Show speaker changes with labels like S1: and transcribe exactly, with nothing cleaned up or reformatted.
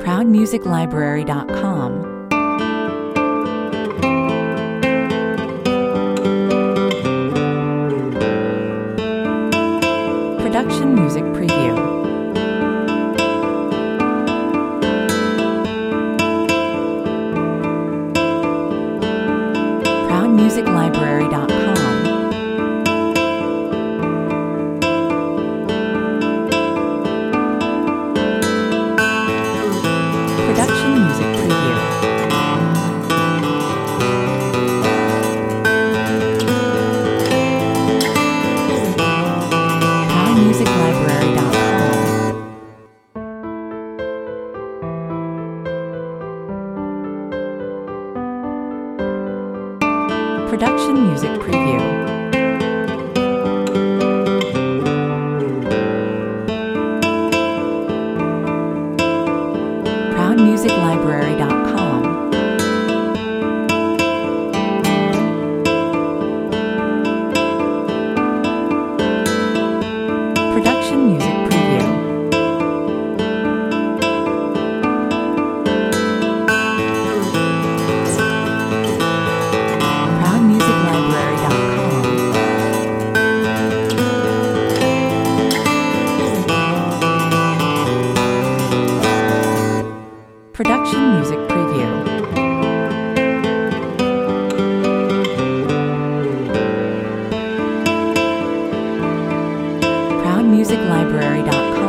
S1: proud music library dot com. Production Music Preview. proud music library dot com. Production Music Preview. proud music library dot com. Production Music Preview. proud music library dot com. Production Music Preview. proud music library dot com. Production Music Preview. proud music library dot com.